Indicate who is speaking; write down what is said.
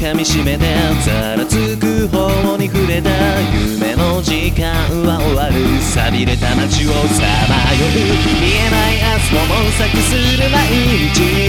Speaker 1: 噛みしめてざらつく方に触れた夢の時間は終わる。寂れた街をさまよう見えない明日を模索する毎日。